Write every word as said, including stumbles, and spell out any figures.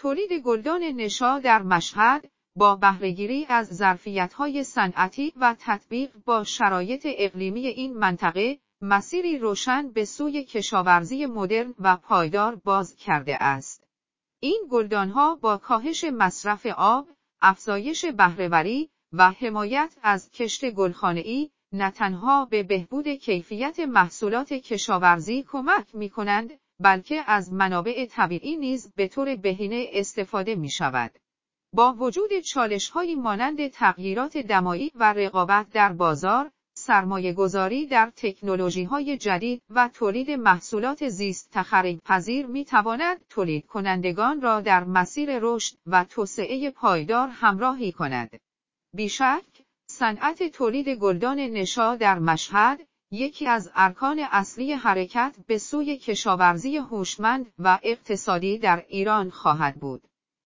تولید گلدان نشا در مشهد با بهره‌گیری از ظرفیت‌های صنعتی و تطبیق با شرایط اقلیمی این منطقه، مسیری روشن به سوی کشاورزی مدرن و پایدار باز کرده است. این گلدان‌ها با کاهش مصرف آب، افزایش بهره‌وری و حمایت از کشت گلخانه‌ای، نه تنها به بهبود کیفیت محصولات کشاورزی کمک می‌کنند، بلکه از منابع طبیعی نیز به طور بهینه استفاده می‌شود. با وجود چالش‌هایی مانند تغییرات دمایی و رقابت در بازار، سرمایه‌گذاری در تکنولوژی‌های جدید و تولید محصولات زیست تخریب‌پذیر می‌تواند تولید کنندگان را در مسیر رشد و توسعه پایدار همراهی کند. بیشک، صنعت تولید گلدان نشا در مشهد، یکی از ارکان اصلی حرکت به سوی کشاورزی هوشمند و اقتصادی در ایران خواهد بود.